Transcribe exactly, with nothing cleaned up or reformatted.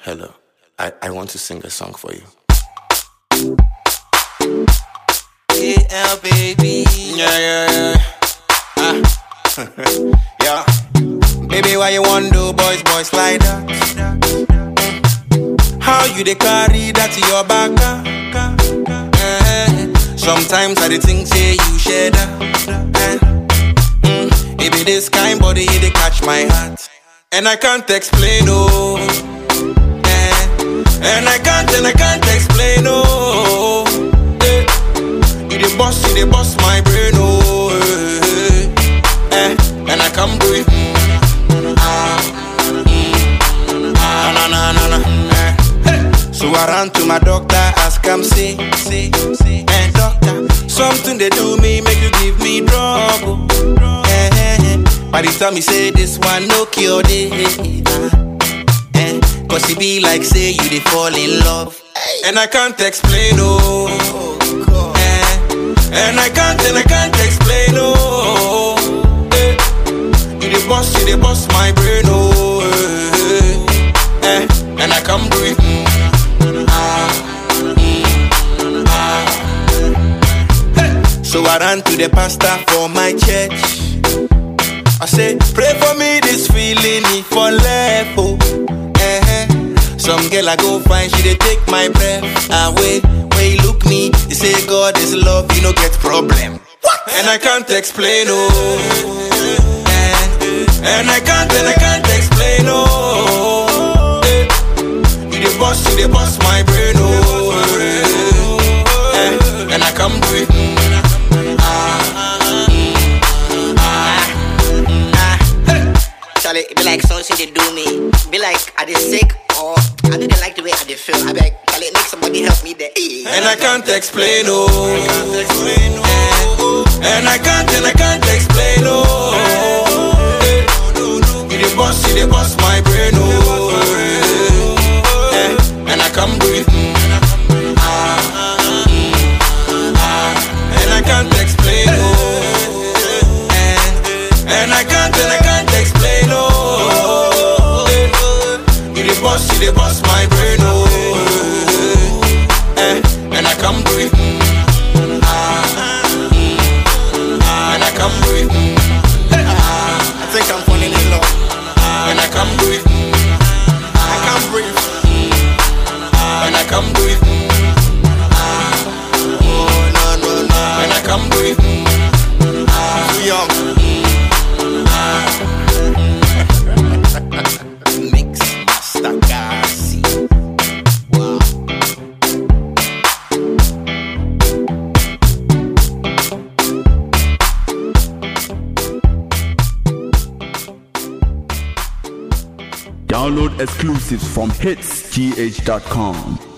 hello. I, I want to sing a song for you. Yeah, baby. Yeah, yeah, yeah. Ah. Yeah. Baby, why you want do boys, boys like that? How you dey carry that to your back? Eh, sometimes I dey think say you share that. Eh, mm, it be this kind body, they catch my heart. And I can't explain, oh. Eh, and I can't, and I can't explain, oh. Eh, you dey bust, you dey bust my brain, oh. Eh, eh, and I come do it. Ah, mm, ah, na na na na. Eh. So I ran to my doctor, ask him, say, say, say, hey doctor, something they do me, make you give me drug. Oh. Eh, eh, eh. By the time he say this one, no cure, day. Eh, cause it be like say you they fall in love. And I can't explain, oh. Eh, and I can't, and I can't explain, oh. Eh, you they bust, you they bust my brain, oh. Eh, eh, and I come do it. So I ran to the pastor for my church. I said, pray for me, this feeling it for left. Oh, eh, some girl I go find, she they take my breath away. When you look me, you say God is love, you no get problem. What? And I can't explain, oh. Eh, and I can't, and I can't explain, oh. Eh, you the boss, you the boss, my brain, oh. Eh, and I come to it. It be like something they do me. Be like, are they sick or I didn't like the way I they feel. I beg, Charlie, make somebody help me there. And I can't explain, oh. And I can't, and I can't explain, oh. You the boss, you the boss, my brain, oh. And I come do it. And I can't explain, oh. And I can't, and I can't explain, oh. You the boss, you the boss, my brain, oh. Eh, and I come do it. And I come do it. I think I'm falling in love. And I come do it. I can't breathe. And I come do it. Oh, no, no, no. And I come do it. Too young. Mix Master Garcia. Wow. Download exclusives from hits g h dot com.